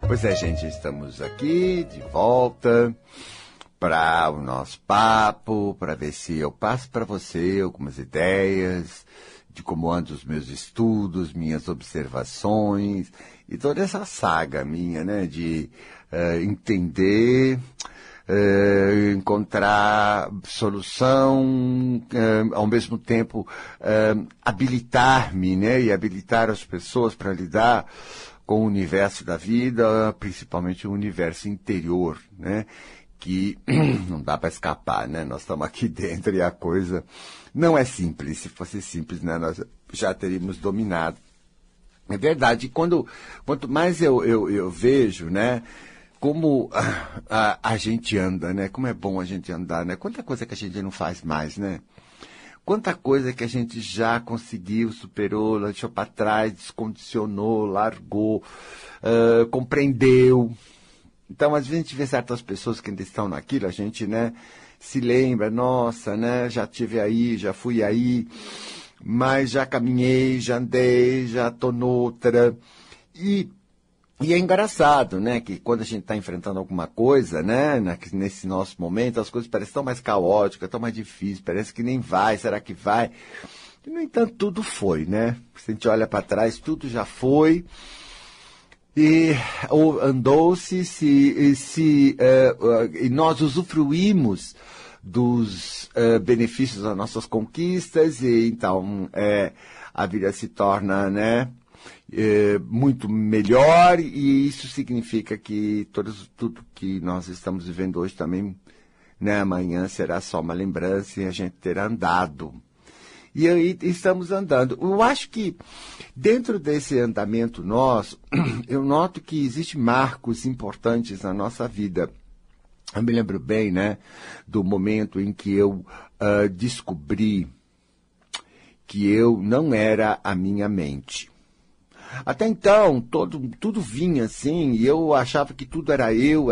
Pois é, gente, estamos aqui de volta para o nosso papo, para ver se eu passo para você algumas ideias de como andam os meus estudos, minhas observações e toda essa saga minha, né, de entender, encontrar solução, ao mesmo tempo habilitar-me, né, e habilitar as pessoas para lidar com o universo da vida, principalmente o universo interior, né? Que não dá para escapar, né? Nós estamos aqui dentro e a coisa não é simples. Se fosse simples, né, nós já teríamos dominado. É verdade. Quanto mais eu vejo, né, como a gente anda, né? Como é bom a gente andar, né? Quanta coisa que a gente não faz mais, né? Quanta coisa que a gente já conseguiu, superou, deixou para trás, descondicionou, largou, compreendeu. Então, às vezes a gente vê certas pessoas que ainda estão naquilo, a gente, né, se lembra, nossa, né, já estive aí, já fui aí, mas já caminhei, já andei, já estou noutra. E é engraçado, né, que quando a gente está enfrentando alguma coisa, né, nesse nosso momento, as coisas parecem tão mais caóticas, tão mais difíceis, parece que nem vai, será que vai? E, no entanto, tudo foi, né? Se a gente olha para trás, tudo já foi, e andou-se, e nós usufruímos dos benefícios das nossas conquistas, e então a vida se torna, né, muito melhor, e isso significa que tudo que nós estamos vivendo hoje também, né, amanhã será só uma lembrança e a gente terá andado. E aí estamos andando. Eu acho que dentro desse andamento nosso, eu noto que existem marcos importantes na nossa vida. Eu me lembro bem, né, do momento em que eu descobri que eu não era a minha mente. Até então, tudo vinha assim, e eu achava que tudo era eu.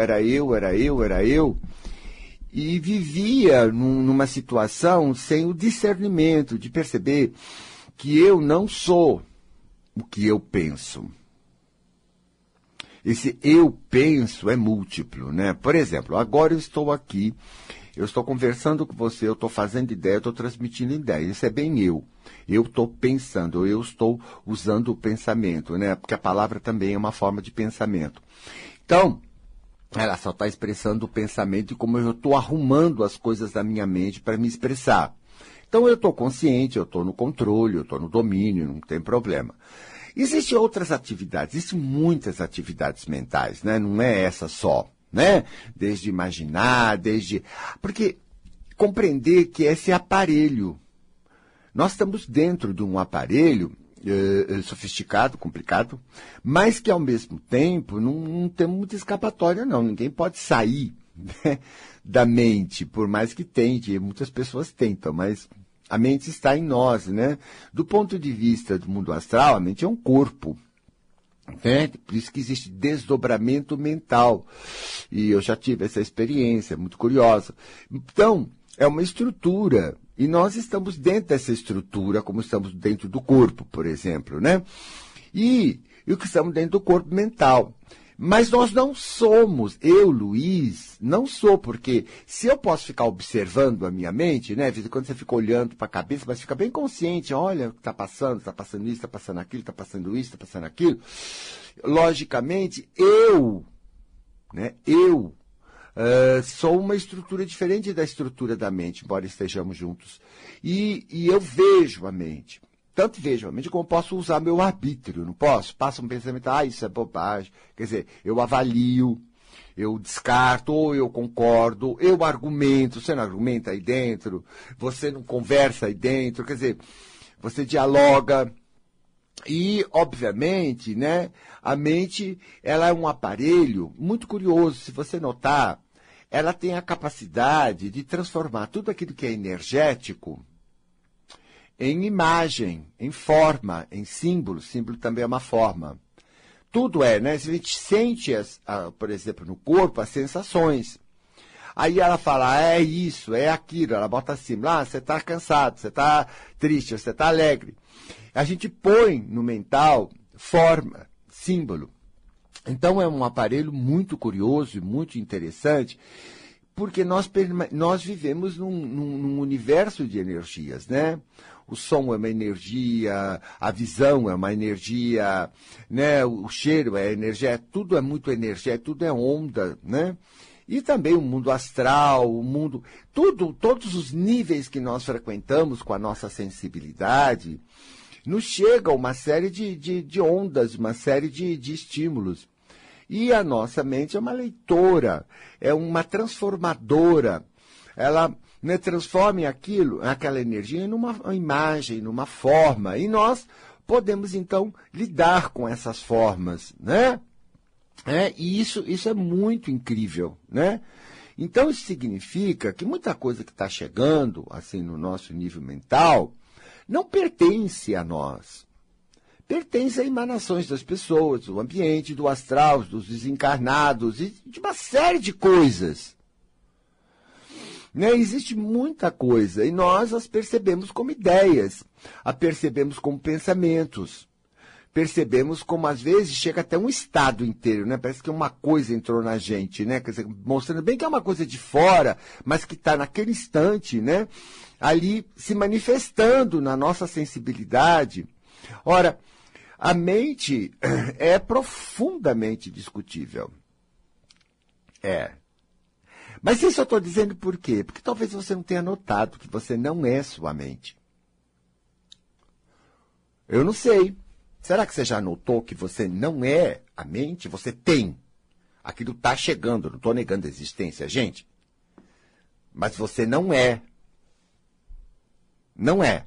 E vivia numa situação sem o discernimento de perceber que eu não sou o que eu penso. Esse eu penso é múltiplo, né? Por exemplo, agora eu estou aqui, eu estou conversando com você, eu estou fazendo ideia, eu estou transmitindo ideia. Isso é bem eu. Eu estou pensando, eu estou usando o pensamento, né? Porque a palavra também é uma forma de pensamento. Então, ela só está expressando o pensamento e como eu estou arrumando as coisas da minha mente para me expressar. Então, eu estou consciente, eu estou no controle, eu estou no domínio, não tem problema. Existem outras atividades, existem muitas atividades mentais, né? Não é essa só, né? Desde imaginar, porque compreender que esse aparelho, nós estamos dentro de um aparelho sofisticado, complicado, mas que ao mesmo tempo não tem muita escapatória, não. Ninguém pode sair, né, da mente, por mais que tente, muitas pessoas tentam, mas a mente está em nós, né? Do ponto de vista do mundo astral, a mente é um corpo, né? Por isso que existe desdobramento mental. E eu já tive essa experiência, muito curiosa. Então, é uma estrutura. E nós estamos dentro dessa estrutura, como estamos dentro do corpo, por exemplo, né? E o que estamos dentro do corpo mental. Mas nós não somos, eu, Luiz, não sou, porque se eu posso ficar observando a minha mente, né? De vez em quando você fica olhando para a cabeça, mas fica bem consciente, olha o que está passando isso, está passando aquilo, está passando isso, está passando aquilo. Logicamente, né? Sou uma estrutura diferente da estrutura da mente, embora estejamos juntos. E eu vejo a mente. Tanto vejo a mente como posso usar meu arbítrio, não posso? Passa um pensamento, isso é bobagem. Quer dizer, eu avalio, eu descarto, ou eu concordo, eu argumento, você não argumenta aí dentro, você não conversa aí dentro, quer dizer, você dialoga. E, obviamente, né, a mente, ela é um aparelho muito curioso. Se você notar, ela tem a capacidade de transformar tudo aquilo que é energético em imagem, em forma, em símbolo. Símbolo também é uma forma. Tudo é, né? Se a gente sente, por exemplo, no corpo, as sensações. Aí ela fala, é isso, é aquilo. Ela bota assim, você está cansado, você está triste, você está alegre. A gente põe no mental forma, símbolo. Então é um aparelho muito curioso e muito interessante, porque nós vivemos num universo de energias, né? O som é uma energia, a visão é uma energia, né? O cheiro é energia, tudo é muito energia, tudo é onda, né? E também o mundo astral, o mundo, todos os níveis que nós frequentamos com a nossa sensibilidade, nos chega uma série de ondas, uma série de estímulos. E a nossa mente é uma leitora, é uma transformadora. Ela, né, transforma aquela energia numa imagem, numa forma. E nós podemos, então, lidar com essas formas, né? E isso é muito incrível, né? Então, isso significa que muita coisa que está chegando, assim, no nosso nível mental, não pertence a nós. Pertence a emanações das pessoas, do ambiente, do astral, dos desencarnados, e de uma série de coisas. Né? Existe muita coisa, e nós as percebemos como ideias, a percebemos como pensamentos. Percebemos como, às vezes, chega até um estado inteiro, né? Parece que uma coisa entrou na gente, né? Quer dizer, mostrando bem que é uma coisa de fora, mas que está naquele instante, né? Ali se manifestando na nossa sensibilidade. Ora, a mente é profundamente discutível. Mas isso eu estou dizendo por quê? Porque talvez você não tenha notado que você não é sua mente. Eu não sei. Será que você já notou que você não é a mente? Você tem. Aquilo está chegando, não estou negando a existência, gente. Mas você não é. Não é.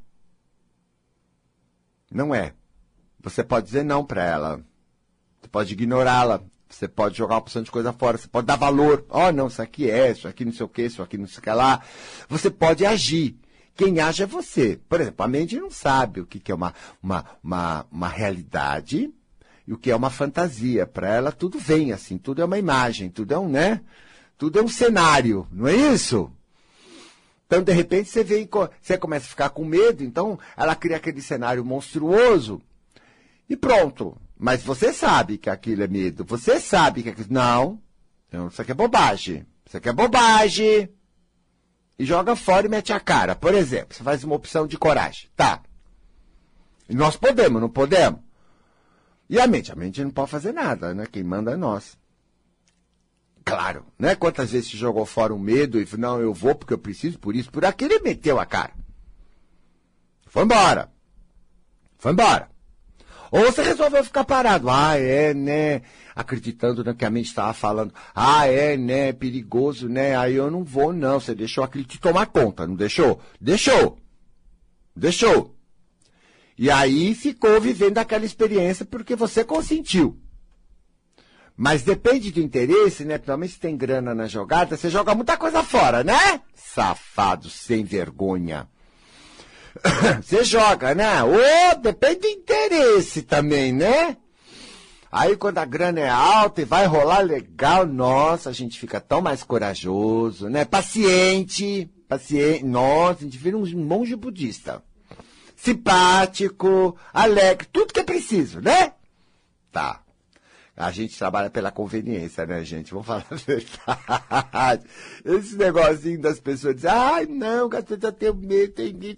Não é. Você pode dizer não para ela. Você pode ignorá-la. Você pode jogar uma porção de coisa fora. Você pode dar valor. Não, isso aqui não sei o quê, isso aqui não sei o que lá. Você pode agir. Quem age é você. Por exemplo, a mente não sabe o que é uma realidade e o que é uma fantasia. Para ela tudo vem assim, tudo é uma imagem, tudo é né? Tudo é um cenário, não é isso? Então, de repente, você começa a ficar com medo, então ela cria aquele cenário monstruoso e pronto. Mas você sabe que aquilo é medo, você sabe que aquilo... Não, isso aqui é bobagem, isso aqui é bobagem. E joga fora e mete a cara. Por exemplo, você faz uma opção de coragem. Tá. E nós podemos, não podemos? E a mente? A mente não pode fazer nada, né? Quem manda é nós. Claro, né? Quantas vezes você jogou fora um medo e falou, não, eu vou porque eu preciso, por isso, por aquilo, e meteu a cara. Foi embora. Foi embora. Ou você resolveu ficar parado. Né? Acreditando no que a mente estava falando. Né? Perigoso, né? Aí eu não vou, não. Você deixou aquilo te tomar conta, não deixou? Deixou. Deixou. E aí ficou vivendo aquela experiência porque você consentiu. Mas depende do interesse, né? Principalmente se tem grana na jogada, você joga muita coisa fora, né? Safado, sem vergonha. Você joga, né? Depende do interesse também, né? Aí quando a grana é alta e vai rolar legal, nossa, a gente fica tão mais corajoso, né? Paciente. Nossa, a gente vira um monge budista. Simpático, alegre, tudo que é preciso, né? Tá. A gente trabalha pela conveniência, né, gente? Vamos falar a verdade. Esse negocinho das pessoas dizem, não, que as pessoas têm medo, tem medo.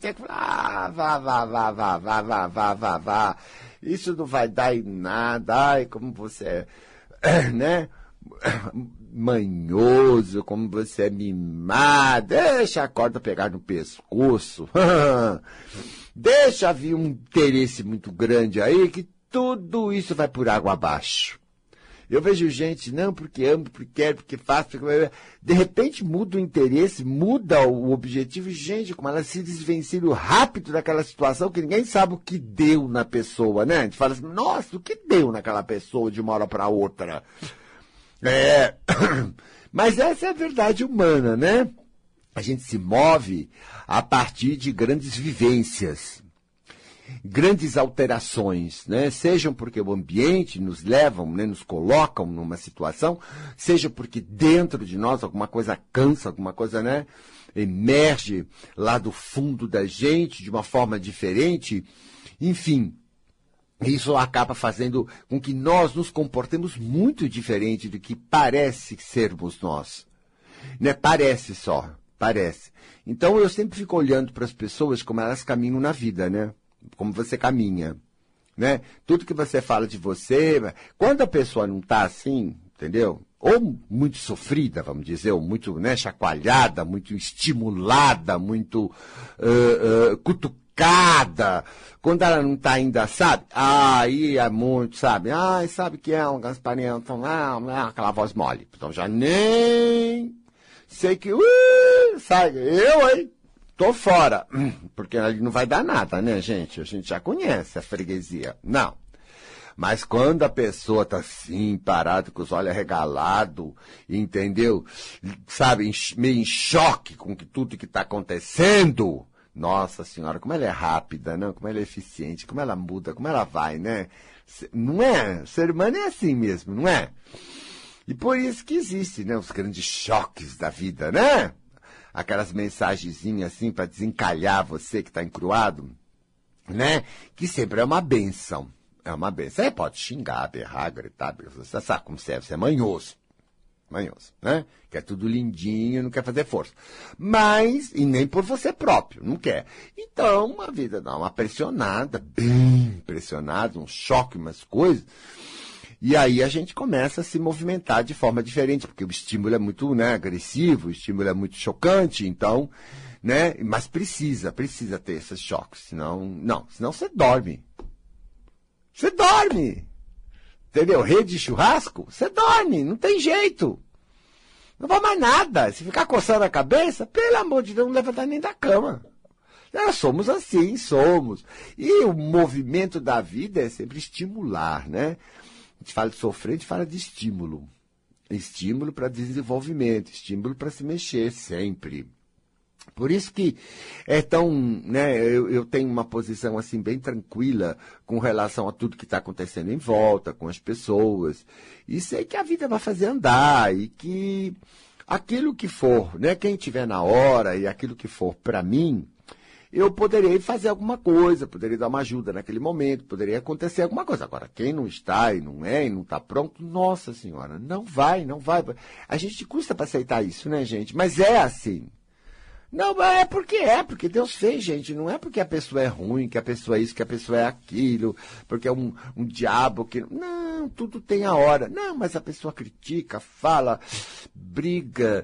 Vá. Isso não vai dar em nada. Como você é, né? Manhoso, como você é mimado. Deixa a corda pegar no pescoço. Deixa vir um interesse muito grande aí que tudo isso vai por água abaixo. Eu vejo gente, não, porque amo, porque quero, porque faço, porque... De repente muda o interesse, muda o objetivo. Gente, como elas se desvencilham rápido daquela situação que ninguém sabe o que deu na pessoa, né? A gente fala assim, nossa, o que deu naquela pessoa de uma hora para outra? Mas essa é a verdade humana, né? A gente se move a partir de grandes vivências. Grandes alterações, né? Sejam porque o ambiente nos levam, né? Nos colocam numa situação, seja porque dentro de nós alguma coisa cansa, alguma coisa, né? Emerge lá do fundo da gente de uma forma diferente. Enfim, Isso acaba fazendo com que nós nos comportemos muito diferente do que parece sermos nós. Né? Parece só, parece. Então eu sempre fico olhando para as pessoas como elas caminham na vida, né? Como você caminha, né? Tudo que você fala de você, quando a pessoa não está assim, entendeu? Ou muito sofrida, vamos dizer, ou muito, né, chacoalhada, muito estimulada, muito cutucada, quando ela não está ainda, sabe? Aí é muito, sabe? Ai, sabe que é um Gasparinho, aquela voz mole. Então já nem sei que, sabe? Eu, hein? Tô fora. Porque ali não vai dar nada, né, gente? A gente já conhece a freguesia. Não. Mas quando a pessoa tá assim, parada, com os olhos arregalados, entendeu? Sabe, meio em choque com tudo que está acontecendo. Nossa Senhora, como ela é rápida, não? Como ela é eficiente, como ela muda, como ela vai, né? Não é? O ser humano é assim mesmo, não é? E por isso que existe, né? Os grandes choques da vida, né? Aquelas mensagenzinhas assim para desencalhar você que está encruado, né? Que sempre é uma bênção. É uma benção. Você pode xingar, berrar, gritar, você sabe como você é manhoso. Manhoso, né? Quer tudo lindinho, não quer fazer força. Mas, e nem por você próprio, não quer. Então, a vida dá uma pressionada, bem pressionada, um choque, umas coisas. E aí a gente começa a se movimentar de forma diferente, porque o estímulo é muito, né, agressivo, o estímulo é muito chocante, então, né? Mas precisa ter esses choques, senão você dorme. Você dorme, entendeu? Rede de churrasco, você dorme, não tem jeito. Não vai mais nada. Se ficar coçando a cabeça, pelo amor de Deus, não levanta nem da cama. Nós somos assim, somos. E o movimento da vida é sempre estimular, né? A gente fala de sofrer, a gente fala de estímulo. Estímulo para desenvolvimento, estímulo para se mexer sempre. Por isso que é tão, né, eu tenho uma posição assim bem tranquila com relação a tudo que está acontecendo em volta, com as pessoas. E sei que a vida vai fazer andar e que aquilo que for, né, quem estiver na hora e aquilo que for para mim, eu poderei fazer alguma coisa, poderia dar uma ajuda naquele momento, poderia acontecer alguma coisa. Agora, quem não está e não está pronto, nossa senhora, não vai. A gente custa para aceitar isso, né, gente? Mas é assim. Não, porque Deus fez, gente. Não é porque a pessoa é ruim, que a pessoa é isso, que a pessoa é aquilo, porque é um diabo que... Não, tudo tem a hora. Não, mas a pessoa critica, fala, briga,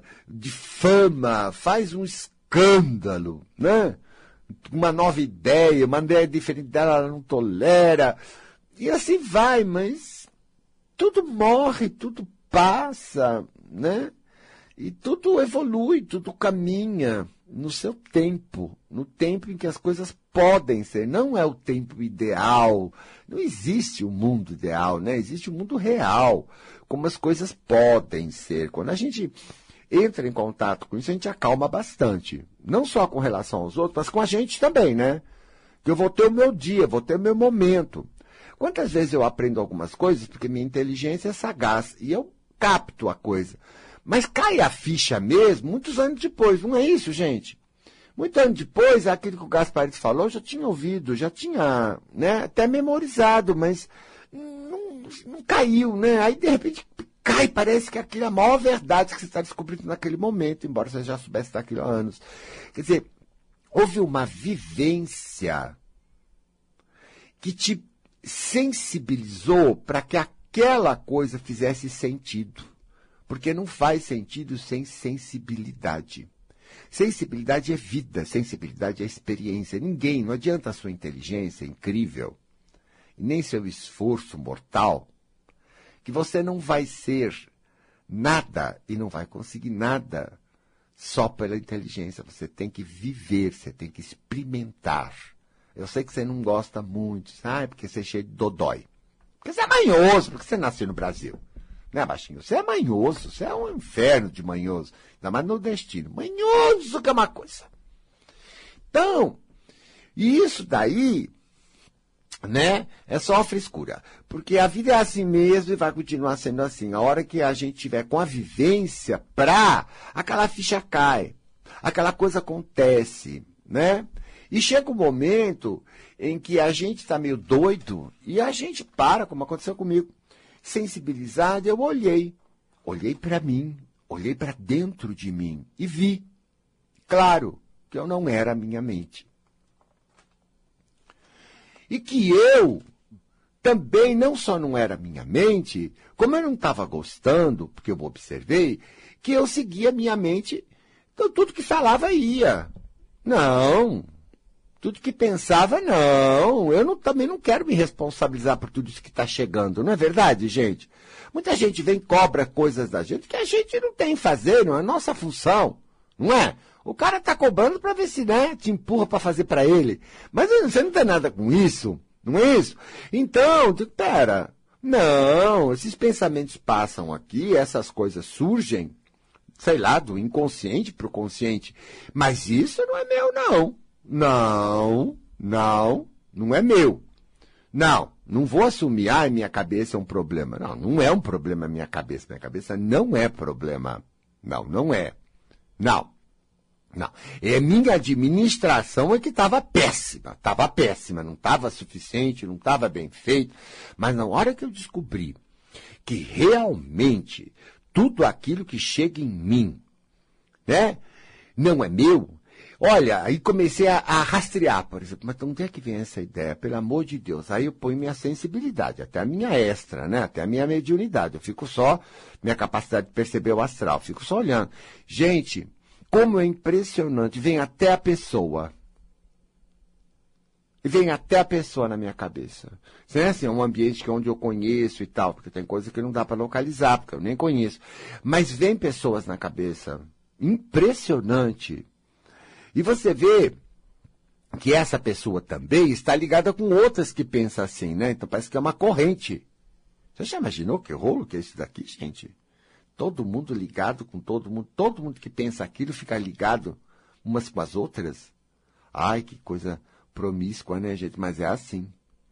difama, faz um escândalo, né? Uma nova ideia, uma ideia diferente dela, ela não tolera. E assim vai, mas tudo morre, tudo passa, né? E tudo evolui, tudo caminha no seu tempo, no tempo em que as coisas podem ser. Não é o tempo ideal, não existe o mundo ideal, né? Existe o mundo real, como as coisas podem ser. Quando a gente entra em contato com isso, a gente acalma bastante. Não só com relação aos outros, mas com a gente também, né? Que eu vou ter o meu dia, vou ter o meu momento. Quantas vezes eu aprendo algumas coisas, porque minha inteligência é sagaz, e eu capto a coisa. Mas cai a ficha mesmo muitos anos depois, não é isso, gente? Muitos anos depois, aquilo que o Gasparetti falou, eu já tinha ouvido, já tinha, né, até memorizado, mas não caiu, né? Aí, de repente, cai, parece que aquilo é a maior verdade que você está descobrindo naquele momento, embora você já soubesse daquilo há anos. Quer dizer, houve uma vivência que te sensibilizou para que aquela coisa fizesse sentido. Porque não faz sentido sem sensibilidade. Sensibilidade é vida, sensibilidade é experiência. Ninguém, não adianta a sua inteligência incrível, e nem seu esforço mortal, que você não vai ser nada e não vai conseguir nada só pela inteligência. Você tem que viver, você tem que experimentar. Eu sei que você não gosta muito, sabe? Porque você é cheio de dodói. Porque você é manhoso, porque você nasceu no Brasil. Né, baixinho? Você é manhoso, você é um inferno de manhoso. Ainda mais nordestino. Manhoso que é uma coisa. Então, isso daí, né, é só a frescura. Porque a vida é assim mesmo e vai continuar sendo assim. A hora que a gente tiver com a vivência aquela ficha cai. Aquela coisa acontece, né? E chega um momento em que a gente está meio doido e a gente para, como aconteceu comigo. Sensibilizado, eu olhei para mim, olhei para dentro de mim e vi, claro, que eu não era a minha mente. E que eu também não só não era a minha mente, como eu não estava gostando, porque eu observei, que eu seguia a minha mente, então tudo que falava ia. Não, tudo que pensava, não. Eu também não quero me responsabilizar por tudo isso que está chegando, não é verdade, gente? Muita gente vem e cobra coisas da gente que a gente não tem que fazer, não é nossa função, não é? O cara está cobrando para ver se, né, te empurra para fazer para ele. Mas você não tem nada com isso, não é isso? Então, pera, não, esses pensamentos passam aqui, essas coisas surgem, sei lá, do inconsciente para o consciente. Mas isso não é meu, não. Não é meu. Não vou assumir, minha cabeça é um problema. Não é um problema minha cabeça. Minha cabeça não é problema. Não é. Não. É minha administração que estava péssima. Não estava suficiente, não estava bem feito. Mas na hora que eu descobri que realmente tudo aquilo que chega em mim, né, não é meu, olha, aí comecei a rastrear, por exemplo, mas onde é que vem essa ideia? Pelo amor de Deus. Aí eu ponho minha sensibilidade, até a minha extra, né? Até a minha mediunidade. Eu fico só, minha capacidade de perceber o astral, fico só olhando. Gente, como é impressionante, vem até a pessoa. E vem até a pessoa na minha cabeça. Isso é assim, é um ambiente que é onde eu conheço e tal, porque tem coisa que não dá para localizar, porque eu nem conheço. Mas vem pessoas na cabeça. Impressionante. E você vê que essa pessoa também está ligada com outras que pensam assim, né? Então parece que é uma corrente. Você já imaginou que rolo que é isso daqui, gente? Todo mundo ligado com todo mundo que pensa aquilo fica ligado umas com as outras. Ai, que coisa promíscua, né, gente? Mas é assim.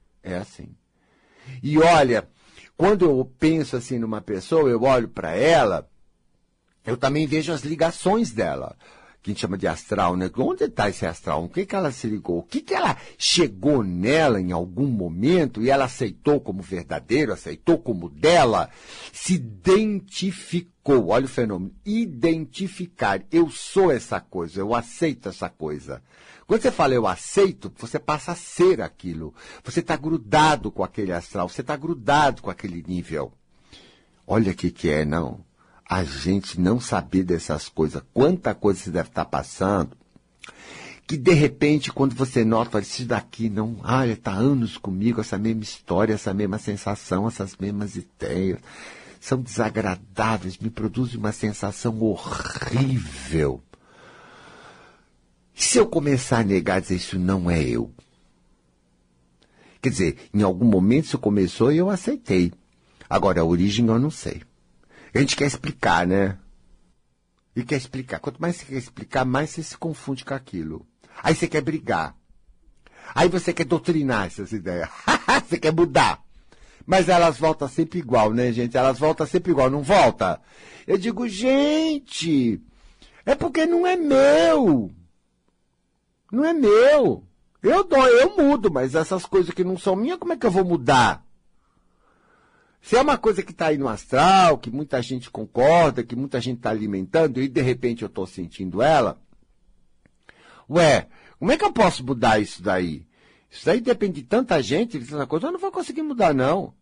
E olha, quando eu penso assim numa pessoa, eu olho para ela, eu também vejo as ligações dela, que a gente chama de astral, né? Onde está esse astral? O que ela se ligou? O que ela chegou nela em algum momento e ela aceitou como verdadeiro, aceitou como dela, se identificou. Olha o fenômeno. Identificar. Eu sou essa coisa, eu aceito essa coisa. Quando você fala eu aceito, você passa a ser aquilo. Você está grudado com aquele astral, você está grudado com aquele nível. Olha o que é, não? A gente não saber dessas coisas, quanta coisa você deve estar passando, que de repente, quando você nota, isso daqui não, está anos comigo, essa mesma história, essa mesma sensação, essas mesmas ideias, são desagradáveis, me produzem uma sensação horrível. Se eu começar a negar, dizer isso não é eu? Quer dizer, em algum momento isso começou e eu aceitei. Agora, a origem eu não sei. A gente quer explicar, né? E quer explicar. Quanto mais você quer explicar, mais você se confunde com aquilo. Aí você quer brigar. Aí você quer doutrinar essas ideias. Você quer mudar. Mas elas voltam sempre igual, né, gente? Elas voltam sempre igual, não volta? Eu digo, gente, é porque não é meu. Não é meu. Eu mudo, mas essas coisas que não são minhas, como é que eu vou mudar? Se é uma coisa que está aí no astral, que muita gente concorda, que muita gente está alimentando, e de repente eu estou sentindo ela, como é que eu posso mudar isso daí? Isso daí depende de tanta gente, de tanta coisa, eu não vou conseguir mudar, não.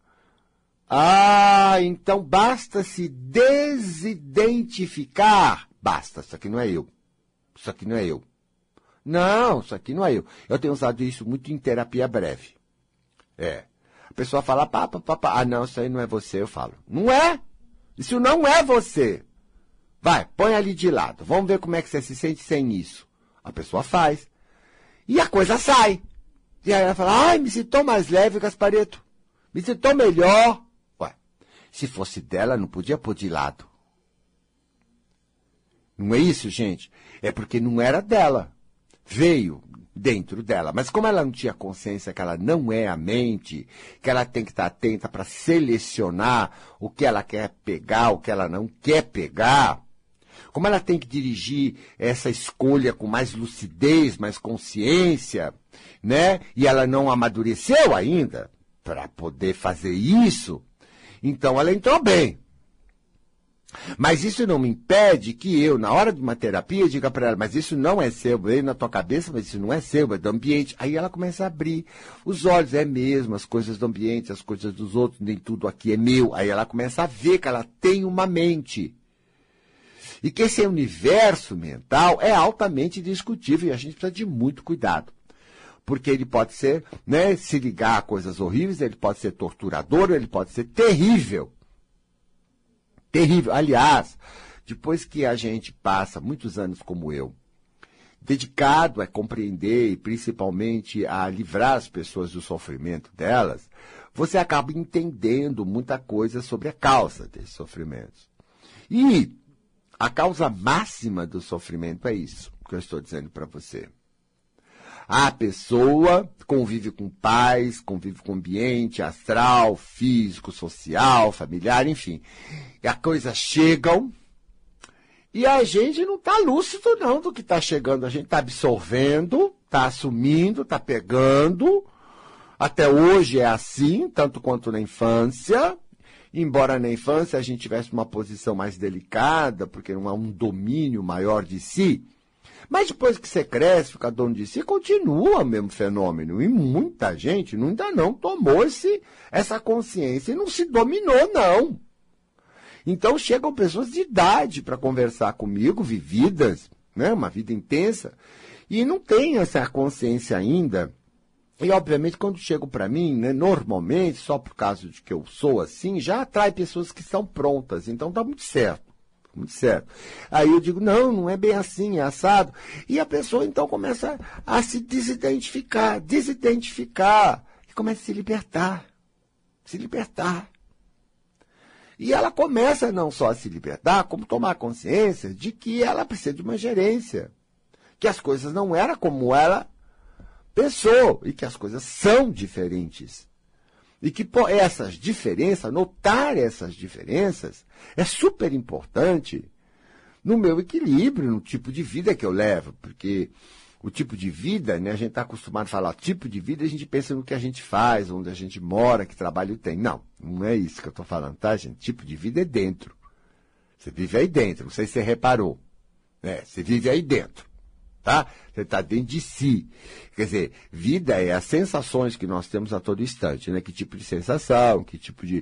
Então basta se desidentificar. Basta, isso aqui não é eu. Isso aqui não é eu. Não, isso aqui não é eu. Eu tenho usado isso muito em terapia breve. A pessoa fala, não, isso aí não é você, eu falo. Não é? Isso não é você. Vai, põe ali de lado. Vamos ver como é que você se sente sem isso. A pessoa faz. E a coisa sai. E aí ela fala, me sinto mais leve, Gaspareto. Me sinto melhor. Se fosse dela, não podia pôr de lado. Não é isso, gente? É porque não era dela. Veio dentro dela. Mas como ela não tinha consciência que ela não é a mente, que ela tem que estar atenta para selecionar o que ela quer pegar, o que ela não quer pegar, como ela tem que dirigir essa escolha com mais lucidez, mais consciência, né? E ela não amadureceu ainda para poder fazer isso, então ela entrou bem. Mas isso não me impede que eu, na hora de uma terapia, diga para ela, mas isso não é seu, veio na tua cabeça, mas isso não é seu, é do ambiente. Aí ela começa a abrir os olhos, é mesmo, as coisas do ambiente, as coisas dos outros, nem tudo aqui é meu. Aí ela começa a ver que ela tem uma mente. E que esse universo mental é altamente discutível e a gente precisa de muito cuidado. Porque ele pode ser, né, se ligar a coisas horríveis, ele pode ser torturador, ele pode ser terrível. Terrível. Aliás, depois que a gente passa muitos anos como eu, dedicado a compreender e principalmente a livrar as pessoas do sofrimento delas, você acaba entendendo muita coisa sobre a causa desses sofrimentos. E a causa máxima do sofrimento é isso que eu estou dizendo para você. A pessoa convive com pais, convive com ambiente astral, físico, social, familiar, enfim. E as coisas chegam e a gente não está lúcido não do que está chegando. A gente está absorvendo, está assumindo, está pegando. Até hoje é assim, tanto quanto na infância. Embora na infância a gente tivesse uma posição mais delicada, porque não há um domínio maior de si. Mas depois que você cresce, fica dono de si, continua o mesmo fenômeno. E muita gente ainda não tomou essa consciência e não se dominou, não. Então chegam pessoas de idade para conversar comigo, vividas, né, uma vida intensa, e não tem essa consciência ainda. E, obviamente, quando chegam para mim, né, normalmente, só por causa de que eu sou assim, já atrai pessoas que são prontas. Então tá muito certo. Muito certo. Aí eu digo, não é bem assim, é assado. E a pessoa, então, começa a se desidentificar, e começa a se libertar. E ela começa não só a se libertar, como tomar consciência de que ela precisa de uma gerência. Que as coisas não eram como ela pensou, e que as coisas são diferentes. E que por essas diferenças, notar essas diferenças, é super importante no meu equilíbrio, no tipo de vida que eu levo. Porque o tipo de vida, né, a gente está acostumado a falar tipo de vida, a gente pensa no que a gente faz, onde a gente mora, que trabalho tem. Não é isso que eu estou falando, tá, gente? Tipo de vida é dentro. Você vive aí dentro, não sei se você reparou. Você vive aí dentro. Tá? Você está dentro de si. Quer dizer, vida é as sensações que nós temos a todo instante, né? Que tipo de sensação, que tipo de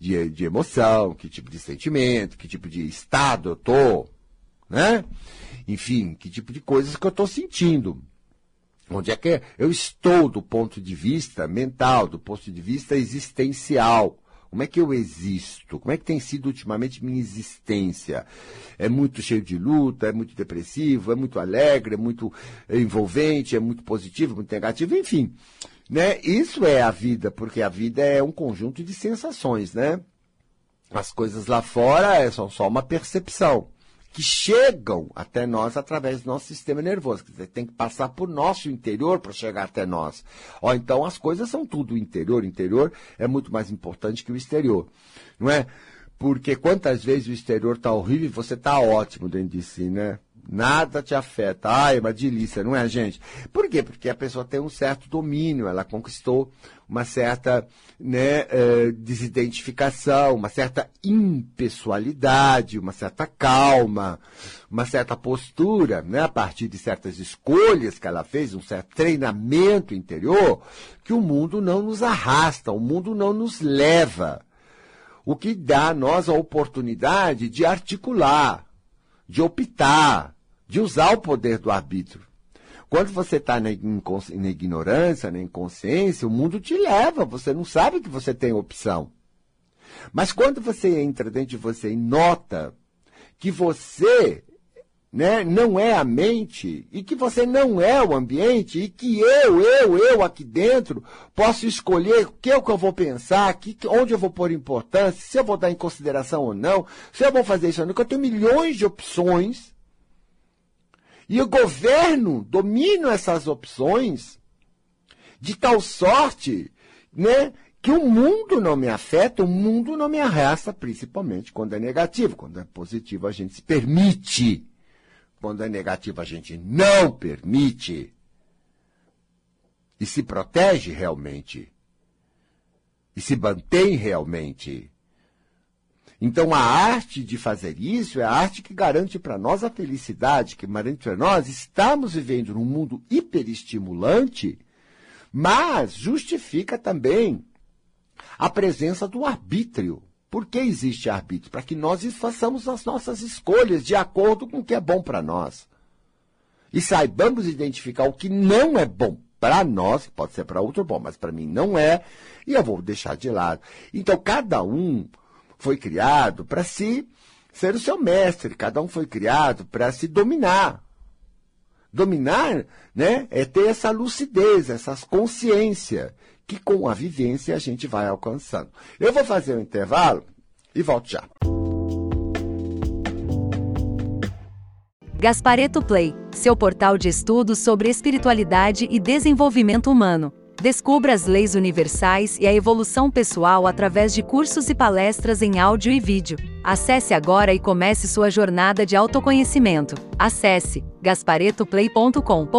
emoção, que tipo de sentimento, que tipo de estado eu estou, né? Enfim, que tipo de coisas que eu estou sentindo. Onde é que eu estou do ponto de vista mental, do ponto de vista existencial. Como é que eu existo? Como é que tem sido ultimamente minha existência? É muito cheio de luta, é muito depressivo, é muito alegre, é muito envolvente, é muito positivo, muito negativo, enfim. Né? Isso é a vida, porque a vida é um conjunto de sensações, né? As coisas lá fora são só uma percepção, que chegam até nós através do nosso sistema nervoso. Quer dizer, tem que passar por nosso interior para chegar até nós. Então as coisas são tudo interior. O interior é muito mais importante que o exterior. Não é? Porque quantas vezes o exterior está horrível e você está ótimo dentro de si, né? Nada te afeta. Ai, uma delícia, não é, gente? Por quê? Porque a pessoa tem um certo domínio, ela conquistou uma certa, né, desidentificação, uma certa impessoalidade, uma certa calma, uma certa postura, né, a partir de certas escolhas que ela fez, um certo treinamento interior, que o mundo não nos arrasta, o mundo não nos leva. O que dá a nós a oportunidade de articular, de optar, de usar o poder do arbítrio. Quando você está na ignorância, na inconsciência, o mundo te leva, você não sabe que você tem opção. Mas quando você entra dentro de você e nota que você, né, não é a mente, e que você não é o ambiente, e que eu aqui dentro, posso escolher o que eu vou pensar, onde eu vou pôr importância, se eu vou dar em consideração ou não, se eu vou fazer isso ou não, que eu tenho milhões de opções, e o governo domina essas opções de tal sorte, né, que o mundo não me afeta, o mundo não me arrasta, principalmente quando é negativo. Quando é positivo, a gente se permite. Quando é negativo, a gente não permite. E se protege realmente. E se mantém realmente. Então, a arte de fazer isso é a arte que garante para nós a felicidade, que garante para nós estamos vivendo num mundo hiperestimulante, mas justifica também a presença do arbítrio. Por que existe arbítrio? Para que nós façamos as nossas escolhas de acordo com o que é bom para nós. E saibamos identificar o que não é bom para nós, que pode ser para outro bom, mas para mim não é, e eu vou deixar de lado. Então, cada um foi criado para ser o seu mestre, cada um foi criado para se dominar. Dominar, né, é ter essa lucidez, essa consciência, que com a vivência a gente vai alcançando. Eu vou fazer um intervalo e volto já. Gasparetto Play, seu portal de estudos sobre espiritualidade e desenvolvimento humano. Descubra as leis universais e a evolução pessoal através de cursos e palestras em áudio e vídeo. Acesse agora e comece sua jornada de autoconhecimento. Acesse gasparettoplay.com.br.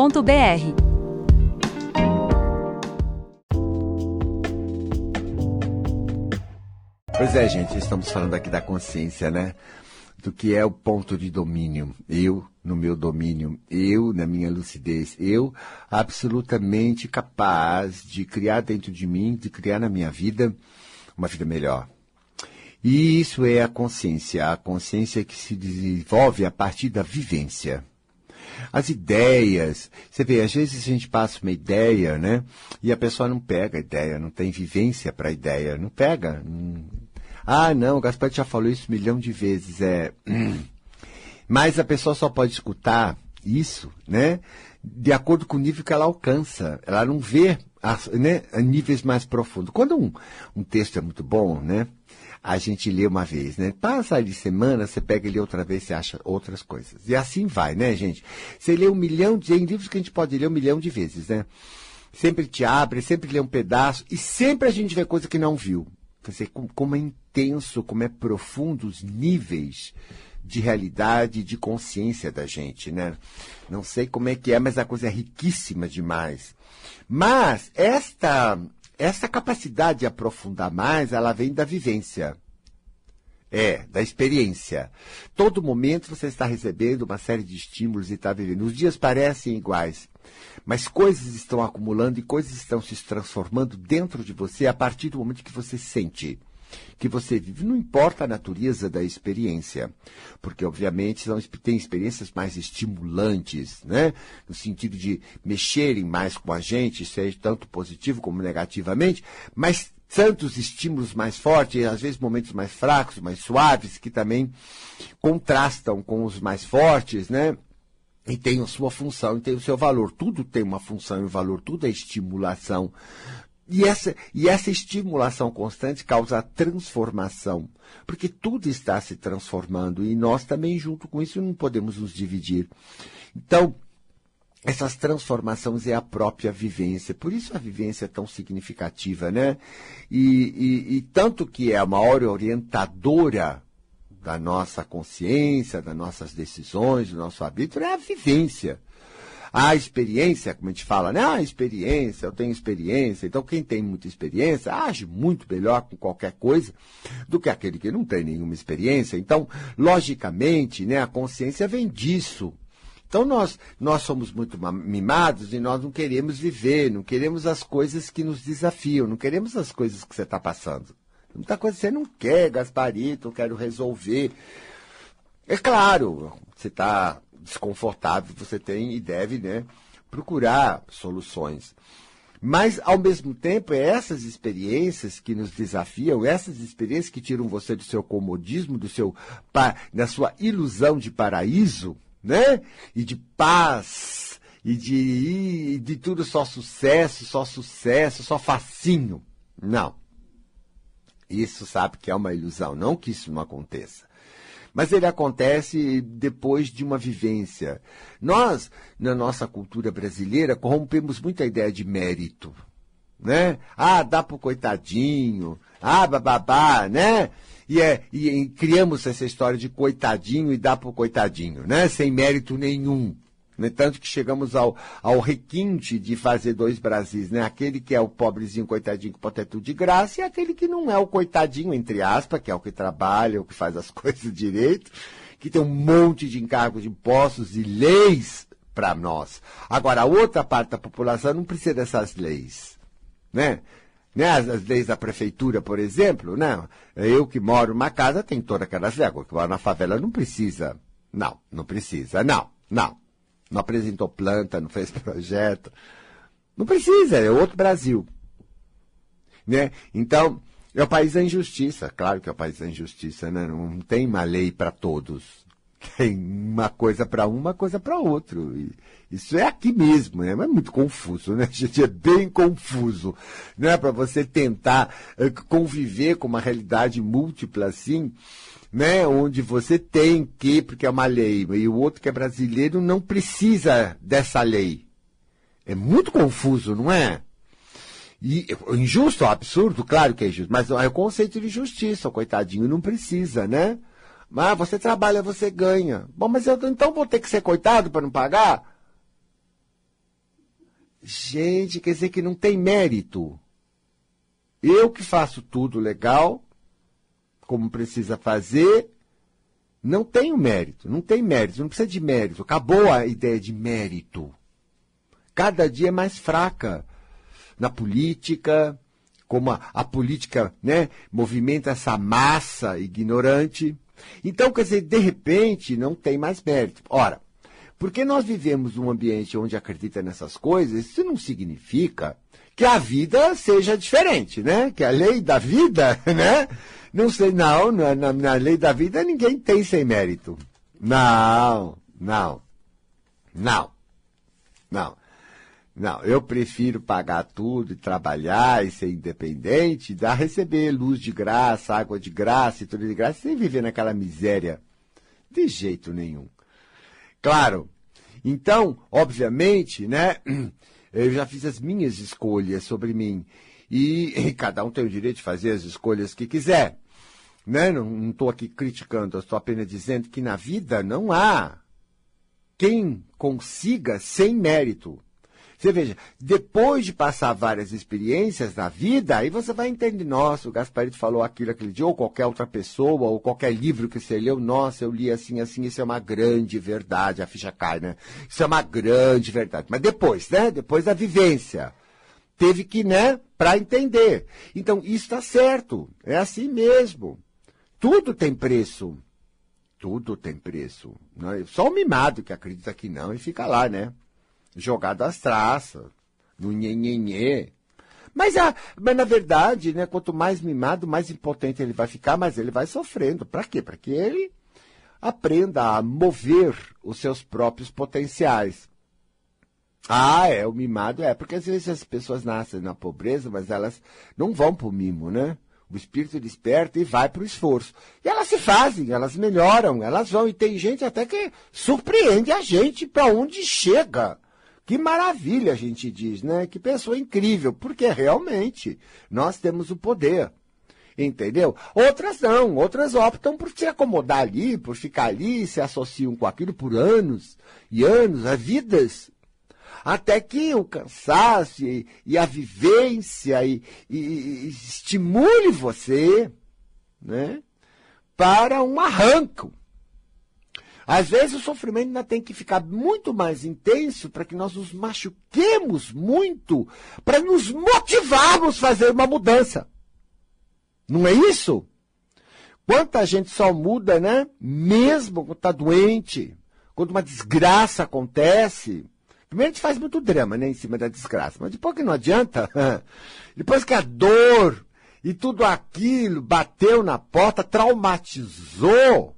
Pois é, gente, estamos falando aqui da consciência, né? Do que é o ponto de domínio. Eu, no meu domínio, eu, na minha lucidez, eu, absolutamente capaz de criar dentro de mim, de criar na minha vida, uma vida melhor. E isso é a consciência que se desenvolve a partir da vivência. As ideias, você vê, às vezes a gente passa uma ideia, né? E a pessoa não pega a ideia, não tem vivência para a ideia, não pega. Ah, não, o Gasparetto já falou isso 1 milhão de vezes. Mas a pessoa só pode escutar isso, né, de acordo com o nível que ela alcança. Ela não vê, né, a níveis mais profundos. Quando um texto é muito bom, né, a gente lê uma vez, né? Passa ali semana, você pega e lê outra vez, você acha outras coisas. E assim vai, né, gente? Você lê 1 milhão de livros que a gente pode ler 1 milhão de vezes, né? Sempre te abre, sempre lê um pedaço, e sempre a gente vê coisa que não viu. Você, como é intenso, como é profundo os níveis de realidade e de consciência da gente, né? Não sei como é que é, mas a coisa é riquíssima demais. Mas essa capacidade de aprofundar mais, ela vem da vivência. Da experiência. Todo momento você está recebendo uma série de estímulos e está vivendo. Os dias parecem iguais, mas coisas estão acumulando e coisas estão se transformando dentro de você a partir do momento que você sente, que você vive. Não importa a natureza da experiência, porque, obviamente, tem experiências mais estimulantes, né? No sentido de mexerem mais com a gente, seja tanto positivo como negativamente, mas tantos estímulos mais fortes, e às vezes momentos mais fracos, mais suaves, que também contrastam com os mais fortes, né? E tem a sua função, e tem o seu valor. Tudo tem uma função e um valor, tudo é estimulação. E essa estimulação constante causa a transformação, porque tudo está se transformando, e nós também, junto com isso, não podemos nos dividir. Então, essas transformações é a própria vivência. Por isso a vivência é tão significativa, né? E tanto que é a maior orientadora da nossa consciência, das nossas decisões, do nosso arbítrio, é a vivência. A experiência, como a gente fala, né? A experiência, eu tenho experiência. Então, quem tem muita experiência age muito melhor com qualquer coisa do que aquele que não tem nenhuma experiência. Então, logicamente, né, a consciência vem disso. Então, nós somos muito mimados e nós não queremos viver, não queremos as coisas que nos desafiam, não queremos as coisas que você está passando. Muita coisa você não quer, Gasparetto, eu quero resolver. É claro, você está desconfortável, você tem e deve, né, procurar soluções. Mas, ao mesmo tempo, é essas experiências que nos desafiam, essas experiências que tiram você do seu comodismo, da sua ilusão de paraíso, né? E de paz, e de tudo só sucesso, só facinho. Não. Isso sabe que é uma ilusão, não que isso não aconteça. Mas ele acontece depois de uma vivência. Nós, na nossa cultura brasileira, corrompemos muito a ideia de mérito. né? Ah, dá pro coitadinho, ah, bababá, né? E criamos essa história de coitadinho e dá pro coitadinho, né? Sem mérito nenhum. Né? Tanto que chegamos ao requinte de fazer dois Brasis, né? Aquele que é o pobrezinho, coitadinho, que pode ter tudo de graça, e aquele que não é o coitadinho, entre aspas, que é o que trabalha, o que faz as coisas direito, que tem um monte de encargos de impostos e leis para nós. Agora, a outra parte da população não precisa dessas leis, né? As leis da prefeitura, por exemplo, né? Eu que moro numa casa, tem todas aquelas leis. Agora, que moro na favela não precisa. Não precisa, não. Não apresentou planta, não fez projeto. Não precisa, é outro Brasil. Né? Então, é o país da injustiça. Claro que é o país da injustiça, né? Não tem uma lei para todos. Tem uma coisa para um, uma coisa para outro. E isso é aqui mesmo, né? Mas é muito confuso, né, gente? É bem confuso. Não é para você tentar conviver com uma realidade múltipla assim, né, onde você tem que, porque é uma lei, e o outro que é brasileiro não precisa dessa lei. É muito confuso, não é? E injusto, absurdo, claro que é injusto, mas é o conceito de justiça, o coitadinho não precisa, né? Mas você trabalha, você ganha. Bom, mas eu então vou ter que ser coitado para não pagar? Gente, quer dizer que não tem mérito. Eu que faço tudo legal, como precisa fazer, não tenho mérito, não tem mérito, não precisa de mérito. Acabou a ideia de mérito. Cada dia é mais fraca na política, como a política, né, movimenta essa massa ignorante. Então, quer dizer, de repente, não tem mais mérito. Ora, porque nós vivemos num ambiente onde acredita nessas coisas, isso não significa que a vida seja diferente, né? Que a lei da vida, né? Não sei, não, na lei da vida ninguém tem sem mérito. Não, eu prefiro pagar tudo e trabalhar e ser independente, receber luz de graça, água de graça e tudo de graça, sem viver naquela miséria. De jeito nenhum. Claro, então, obviamente, né, eu já fiz as minhas escolhas sobre mim e cada um tem o direito de fazer as escolhas que quiser. Né? Não estou aqui criticando, eu estou apenas dizendo que na vida não há quem consiga sem mérito. Você veja, depois de passar várias experiências na vida, aí você vai entender, nossa, o Gasparito falou aquilo aquele dia, ou qualquer outra pessoa, ou qualquer livro que você leu, nossa, eu li assim, isso é uma grande verdade, a ficha cai, né? Isso é uma grande verdade. Mas depois, né? Depois da vivência, teve que, né, para entender. Então, isso está certo, é assim mesmo. Tudo tem preço. Tudo tem preço. Só o mimado que acredita que não e fica lá, né? Jogado às traças, no nhenhenhê. Mas na verdade, né, quanto mais mimado, mais impotente ele vai ficar, mais ele vai sofrendo. Para quê? Para que ele aprenda a mover os seus próprios potenciais. O mimado porque às vezes as pessoas nascem na pobreza, mas elas não vão para o mimo, né? O espírito desperta e vai para o esforço. E elas se fazem, elas melhoram, elas vão. E tem gente até que surpreende a gente para onde chega. Que maravilha, a gente diz, né? Que pessoa incrível, porque realmente nós temos o poder. Entendeu? Outras não, outras optam por se acomodar ali, por ficar ali, se associam com aquilo por anos e anos, vidas. Até que o cansaço e a vivência e estimule você, né, para um arranco. Às vezes o sofrimento ainda tem que ficar muito mais intenso para que nós nos machuquemos muito, para nos motivarmos a fazer uma mudança. Não é isso? Quanta gente só muda, né? Mesmo quando está doente, quando uma desgraça acontece. Primeiro a gente faz muito drama, né, em cima da desgraça, mas depois que não adianta, depois que a dor e tudo aquilo bateu na porta, traumatizou,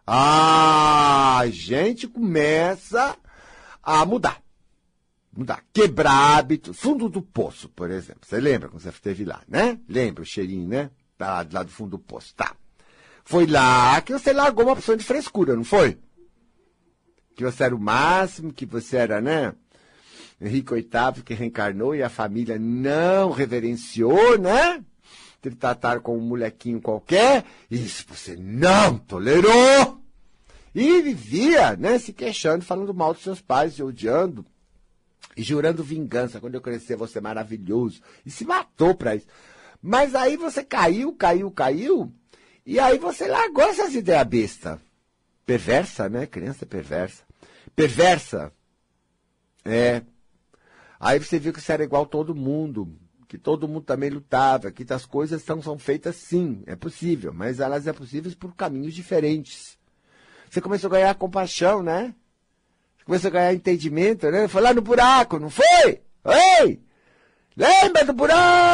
a gente começa a mudar, quebrar hábitos, fundo do poço, por exemplo. Você lembra quando você esteve lá, né? Lembra o cheirinho, né? Lá do fundo do poço, tá. Foi lá que você largou uma opção de frescura, não foi? Que você era o máximo, que você era, né? Henrique VIII, que reencarnou e a família não reverenciou, né? Te trataram como um molequinho qualquer, isso você não tolerou. E vivia, né, se queixando, falando mal dos seus pais, se odiando e jurando vingança. Quando eu crescer, vou ser maravilhoso. E se matou pra isso. Mas aí você caiu, e aí você largou essas ideias bestas. Perversa, né? Criança perversa. Perversa. É. Aí você viu que você era igual a todo mundo, que todo mundo também lutava, que as coisas são feitas sim, é possível, mas elas é possíveis por caminhos diferentes. Você começou a ganhar compaixão, né? Você começou a ganhar entendimento, né? Foi lá no buraco, não foi? Ei! Lembra do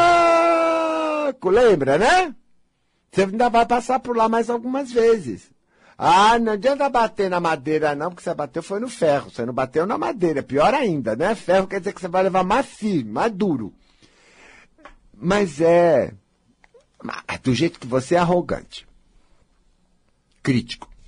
buraco? Lembra, né? Você ainda vai passar por lá mais algumas vezes. Ah, não adianta bater na madeira não, porque você bateu foi no ferro, você não bateu na madeira, pior ainda, né? Ferro quer dizer que você vai levar mais firme, mais duro. Mas é do jeito que você é arrogante, crítico.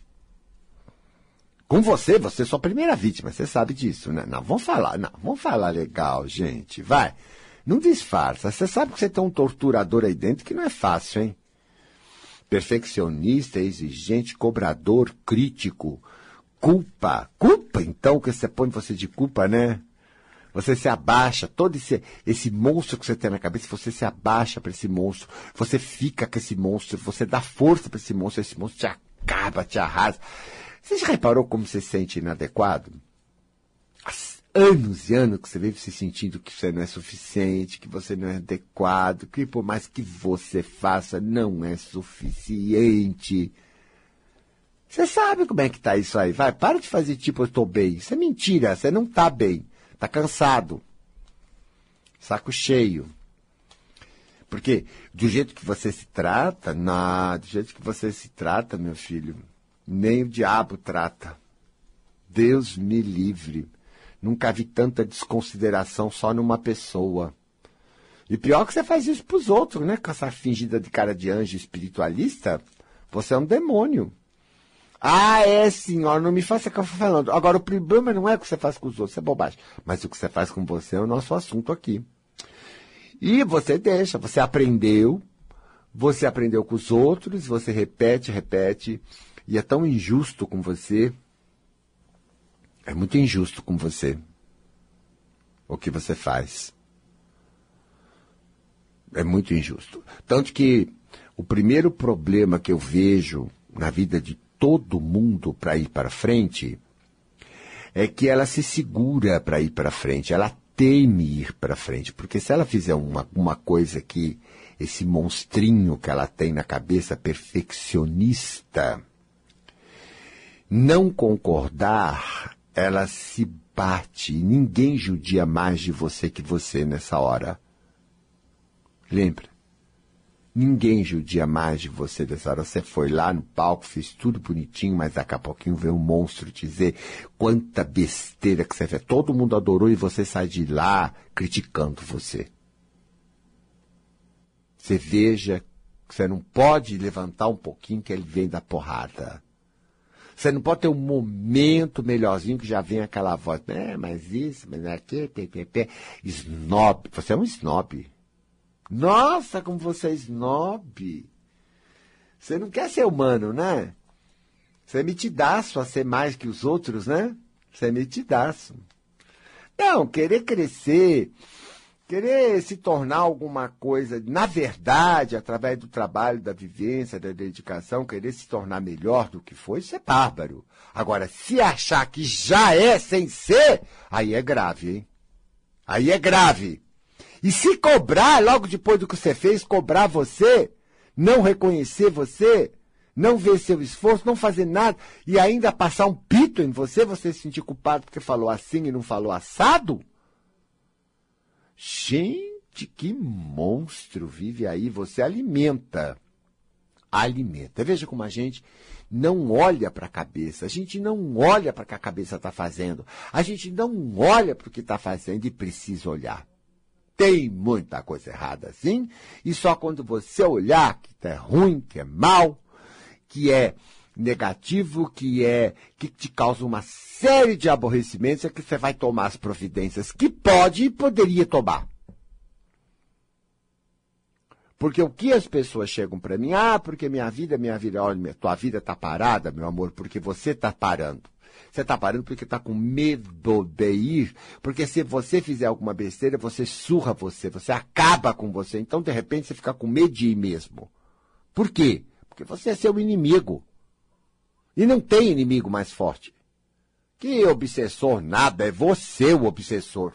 Com você é sua primeira vítima, você sabe disso, né? Não, vamos falar legal, gente, vai. Não disfarça, você sabe que você tem um torturador aí dentro que não é fácil, hein? Perfeccionista, exigente, cobrador, crítico, culpa, então, que você põe você de culpa, né? Você se abaixa, todo esse monstro que você tem na cabeça, você se abaixa para esse monstro, você fica com esse monstro, você dá força para esse monstro te acaba, te arrasa. Você já reparou como você se sente inadequado? Há anos e anos que você vive se sentindo que você não é suficiente, que você não é adequado, que por mais que você faça, não é suficiente. Você sabe como é que tá isso aí, vai, para de fazer tipo, eu tô bem. Isso é mentira, você não tá bem. Tá cansado. Saco cheio. Porque do jeito que você se trata, do jeito que você se trata, meu filho, nem o diabo trata. Deus me livre. Nunca vi tanta desconsideração só numa pessoa. E pior que você faz isso pros outros, né? Com essa fingida de cara de anjo espiritualista, você é um demônio. Ah, é, senhora, não me faça o que eu estou falando. Agora, o problema não é o que você faz com os outros, isso é bobagem. Mas o que você faz com você é o nosso assunto aqui. E você deixa, você aprendeu com os outros, você repete, e é tão injusto com você. É muito injusto com você o que você faz. É muito injusto. Tanto que o primeiro problema que eu vejo na vida de todo mundo para ir para frente é que ela se segura para ir para frente, ela teme ir para frente, porque se ela fizer uma coisa que esse monstrinho que ela tem na cabeça, perfeccionista, não concordar, ela se bate. Ninguém judia mais de você que você nessa hora. Lembra? Ninguém judia mais de você nessa hora. Você foi lá no palco, fez tudo bonitinho, mas daqui a pouquinho veio um monstro te dizer quanta besteira que você fez. Todo mundo adorou e você sai de lá criticando você. Você veja que você não pode levantar um pouquinho que ele vem da porrada. Você não pode ter um momento melhorzinho que já vem aquela voz. Mas isso, mas aqui, snob. Você é um snob. Nossa, como você é snob. Você não quer ser humano, né? Você é metidaço a ser mais que os outros, né? Você é metidaço. Não, querer crescer, querer se tornar alguma coisa, na verdade, através do trabalho, da vivência, da dedicação, querer se tornar melhor do que foi, isso é bárbaro. Agora, se achar que já é sem ser, aí é grave, hein? Aí é grave. E se cobrar, logo depois do que você fez, cobrar você, não reconhecer você, não ver seu esforço, não fazer nada, e ainda passar um pito em você, você se sentir culpado porque falou assim e não falou assado? Gente, que monstro vive aí, você alimenta. Veja como a gente não olha para a cabeça, a gente não olha para o que a cabeça está fazendo, a gente não olha para o que está fazendo e precisa olhar. Tem muita coisa errada, sim, e só quando você olhar que é ruim, que é mal, que é negativo, que te causa uma série de aborrecimentos, é que você vai tomar as providências que pode e poderia tomar. Porque o que as pessoas chegam para mim, porque minha vida, olha, tua vida está parada, meu amor, porque você está parando. Você está parando porque está com medo de ir, porque se você fizer alguma besteira, você surra você acaba com você. Então, de repente, você fica com medo de ir mesmo. Por quê? Porque você é seu inimigo. E não tem inimigo mais forte. Que obsessor nada, é você o obsessor.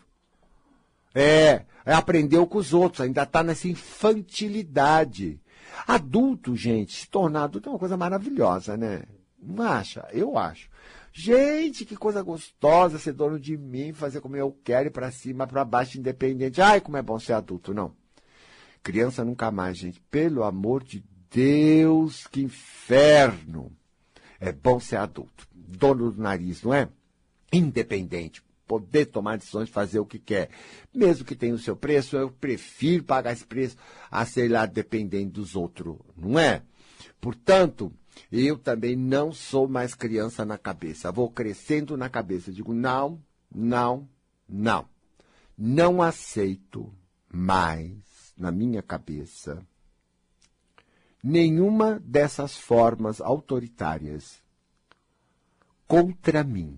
Aprendeu com os outros, ainda está nessa infantilidade. Adulto, gente, se tornar adulto é uma coisa maravilhosa, né? Não acha? Eu acho. Gente, que coisa gostosa ser dono de mim, fazer como eu quero, ir para cima, para baixo, independente. Ai, como é bom ser adulto, não. Criança nunca mais, gente. Pelo amor de Deus, que inferno. É bom ser adulto, dono do nariz, não é? Independente. Poder tomar decisões, fazer o que quer. Mesmo que tenha o seu preço, eu prefiro pagar esse preço a, sei lá, dependendo dos outros, não é? Portanto, eu também não sou mais criança na cabeça. Vou crescendo na cabeça. Digo, não. Não aceito mais, na minha cabeça, nenhuma dessas formas autoritárias contra mim.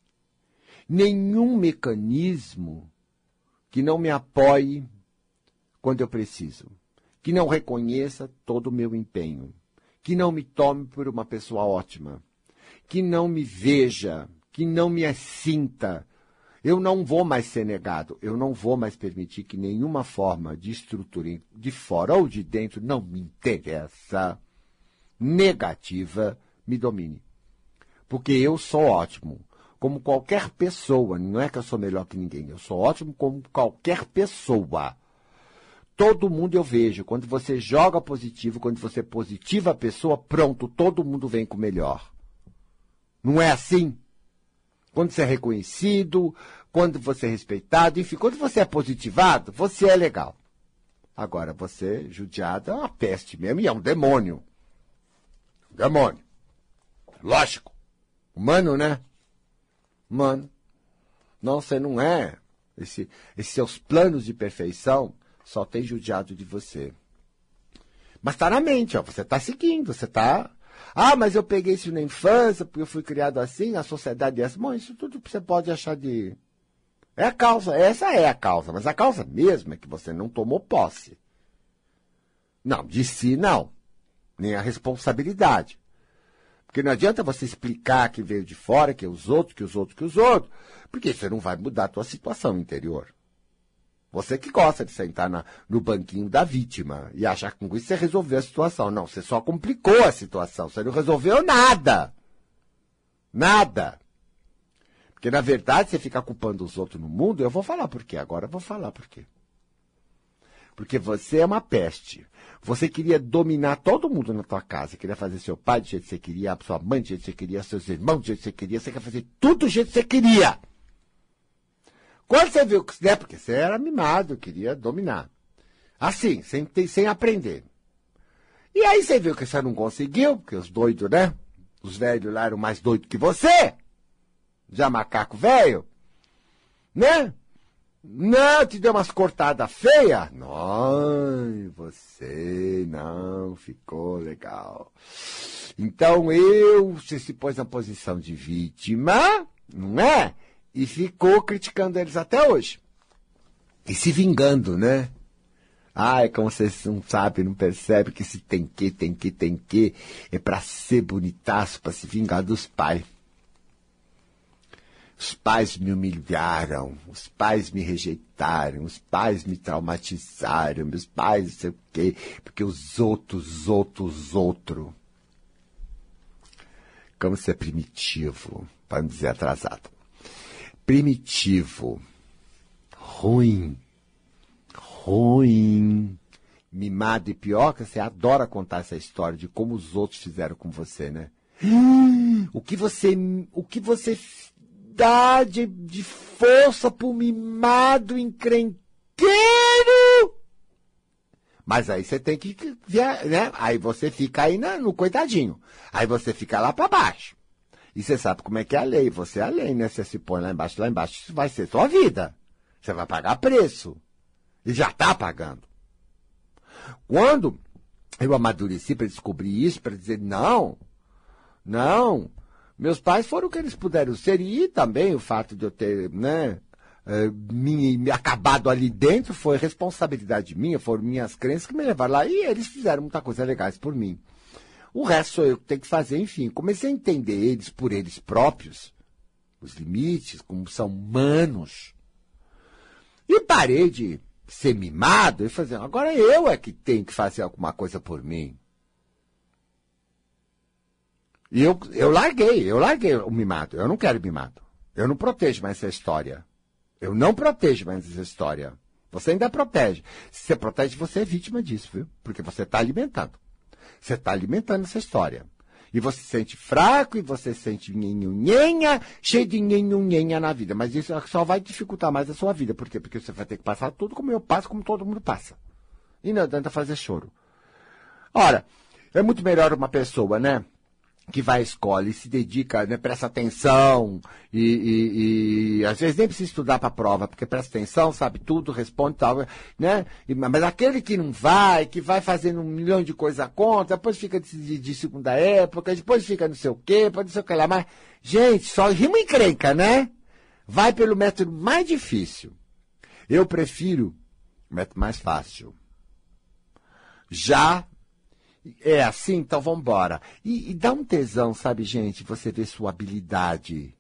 Nenhum mecanismo que não me apoie quando eu preciso, que não reconheça todo o meu empenho, que não me tome por uma pessoa ótima, que não me veja, que não me sinta. Eu não vou mais ser negado, eu não vou mais permitir que nenhuma forma de estrutura de fora ou de dentro, não me interessa, negativa, me domine. Porque eu sou ótimo. Como qualquer pessoa, não é que eu sou melhor que ninguém, eu sou ótimo como qualquer pessoa. Todo mundo eu vejo, quando você joga positivo, quando você positiva a pessoa, pronto, todo mundo vem com o melhor. Não é assim? Quando você é reconhecido, quando você é respeitado, enfim, quando você é positivado, você é legal. Agora, você, judiado, é uma peste mesmo e é um demônio. Um demônio. Lógico. Humano, né? Mano, não, você não é. Esses seus planos de perfeição só tem judiado de você. Mas está na mente, ó, você está seguindo, você está... mas eu peguei isso na infância, porque eu fui criado assim, a sociedade é assim. Bom, isso tudo você pode achar de... É a causa, essa é a causa, mas a causa mesmo é que você não tomou posse. Não, de si não, nem a responsabilidade. Porque não adianta você explicar que veio de fora, que os outros, porque você não vai mudar a tua situação interior. Você que gosta de sentar no banquinho da vítima e achar que com isso você resolveu a situação. Não, você só complicou a situação, você não resolveu nada. Nada. Porque, na verdade, você fica culpando os outros no mundo, eu vou falar por quê. Agora eu vou falar por quê. Porque você é uma peste. Você queria dominar todo mundo na tua casa. Queria fazer seu pai do jeito que você queria, a sua mãe do jeito que você queria, seus irmãos do jeito que você queria. Você quer fazer tudo do jeito que você queria. Quando você viu que... Porque você era mimado, queria dominar. Assim, sem aprender. E aí você viu que você não conseguiu, porque os doidos, né? Os velhos lá eram mais doidos que você. Já macaco velho. Né? Não, te deu umas cortadas feias? Não, você não ficou legal. Então você se pôs na posição de vítima, não é? E ficou criticando eles até hoje. E se vingando, né? É como vocês não sabem, não percebem que se tem que, é pra ser bonitaço, pra se vingar dos pais. Os pais me humilharam, os pais me rejeitaram, os pais me traumatizaram, meus pais não sei o quê, porque os outros. Como ser primitivo, para não dizer atrasado. Primitivo, ruim, mimado e pior, que você adora contar essa história de como os outros fizeram com você, né? O que você dá de força pro mimado encrenqueiro. Mas aí você tem que ver, né? Aí você fica aí no coitadinho. Aí você fica lá para baixo. E você sabe como é que é a lei. Você é a lei, né? Você se põe lá embaixo, isso vai ser sua vida. Você vai pagar preço. E já está pagando. Quando eu amadureci para descobrir isso, para dizer, não, meus pais foram o que eles puderam ser, e também o fato de eu ter, né, me acabado ali dentro foi responsabilidade minha, foram minhas crenças que me levaram lá, e eles fizeram muita coisa legais por mim. O resto sou eu que tenho que fazer, enfim. Comecei a entender eles por eles próprios, os limites, como são humanos, e parei de ser mimado e fazer, agora eu é que tenho que fazer alguma coisa por mim. E eu larguei o mimado. Eu não quero mimado. Eu não protejo mais essa história. Eu não protejo mais essa história. Você ainda protege. Se você protege, você é vítima disso, viu? Porque você está alimentando. Você está alimentando essa história. E você se sente fraco, e você se sente nhenhunhenha, cheio de nhenhunhenha na vida. Mas isso só vai dificultar mais a sua vida. Por quê? Porque você vai ter que passar tudo como eu passo, como todo mundo passa. E não adianta fazer choro. Ora, é muito melhor uma pessoa, né, que vai à escola e se dedica, né, presta atenção, e às vezes nem precisa estudar para a prova, porque presta atenção, sabe tudo, responde tal, né? Mas aquele que não vai, que vai fazendo 1 milhão de coisas contra, depois fica de segunda época, depois fica não sei o quê, depois não sei o que lá, mas, gente, só rima encrenca, né? Vai pelo método mais difícil. Eu prefiro o método mais fácil. Já é assim, então vamos embora. E dá um tesão, sabe, gente? Você vê sua habilidade.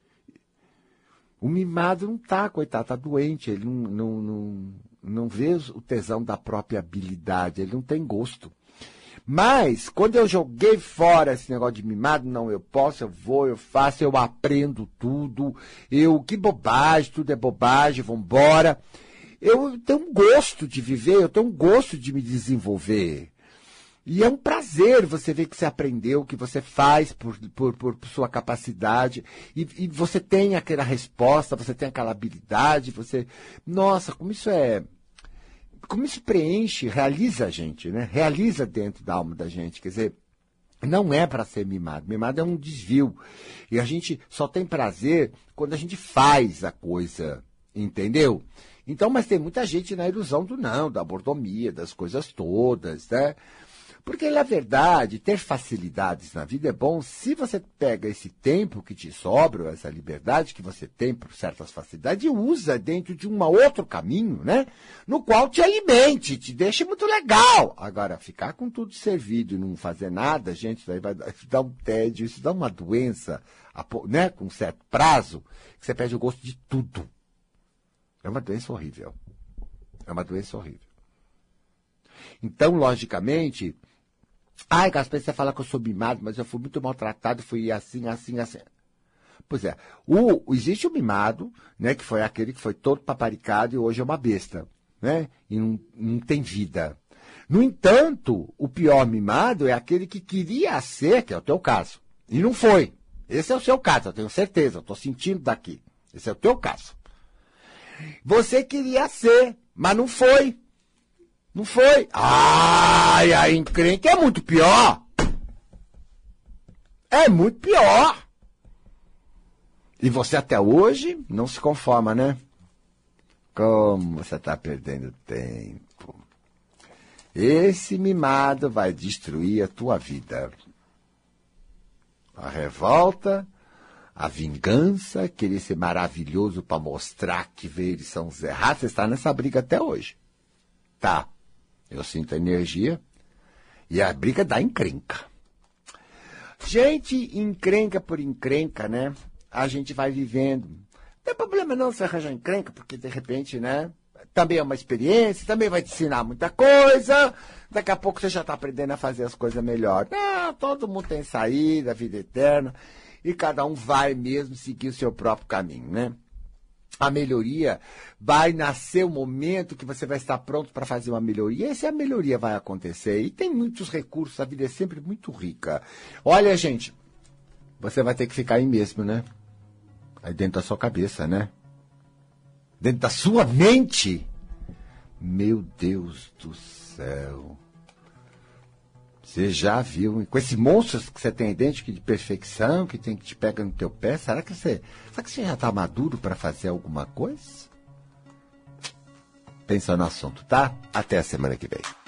O mimado não tá, coitado, tá doente. Ele não vê o tesão da própria habilidade. Ele não tem gosto. Mas, quando eu joguei fora esse negócio de mimado, não, eu posso, eu vou, eu faço, eu aprendo tudo. Que bobagem, tudo é bobagem, vambora. Eu tenho um gosto de viver, eu tenho um gosto de me desenvolver. E é um prazer você ver que você aprendeu, que você faz por sua capacidade, e você tem aquela resposta, você tem aquela habilidade, você... Nossa, como isso preenche, realiza a gente, né? Realiza dentro da alma da gente, quer dizer, não é para ser mimado. Mimado é um desvio. E a gente só tem prazer quando a gente faz a coisa, entendeu? Então, mas tem muita gente na ilusão da mordomia, das coisas todas, né? Porque, na verdade, ter facilidades na vida é bom se você pega esse tempo que te sobra, essa liberdade que você tem por certas facilidades, e usa dentro de um outro caminho, né? No qual te alimente, te deixe muito legal. Agora, ficar com tudo servido e não fazer nada, gente, isso aí vai dar um tédio, isso dá uma doença, né? Com um certo prazo, que você perde o gosto de tudo. É uma doença horrível. É uma doença horrível. Então, logicamente... Ai, Gaspar, você fala que eu sou mimado, mas eu fui muito maltratado, fui assim. Pois é, existe o mimado, né, que foi aquele que foi todo paparicado e hoje é uma besta, né, e não tem vida. No entanto, o pior mimado é aquele que queria ser, que é o teu caso, e não foi. Esse é o seu caso, eu tenho certeza, eu estou sentindo daqui. Esse é o teu caso. Você queria ser, mas não foi. Não foi. Ai, a encrenca é muito pior. É muito pior. E você até hoje não se conforma, né? Como você está perdendo tempo. Esse mimado vai destruir a tua vida. A revolta, a vingança, querer ser maravilhoso para mostrar que eles são os errados. Você está nessa briga até hoje. Tá. Eu sinto a energia e a briga dá encrenca. Gente, encrenca por encrenca, né? A gente vai vivendo. Não tem problema não você arranjar encrenca, porque de repente, né? Também é uma experiência, também vai te ensinar muita coisa. Daqui a pouco você já está aprendendo a fazer as coisas melhor. Não, todo mundo tem saída, vida eterna. E cada um vai mesmo seguir o seu próprio caminho, né? A melhoria vai nascer o momento que você vai estar pronto para fazer uma melhoria. E essa melhoria vai acontecer. E tem muitos recursos, a vida é sempre muito rica. Olha, gente, você vai ter que ficar aí mesmo, né? Aí dentro da sua cabeça, né? Dentro da sua mente. Meu Deus do céu. Você já viu, com esse monstro que você tem aí dentro de perfeição, que te pega no teu pé, será que você já está maduro para fazer alguma coisa? Pensa no assunto, tá? Até a semana que vem.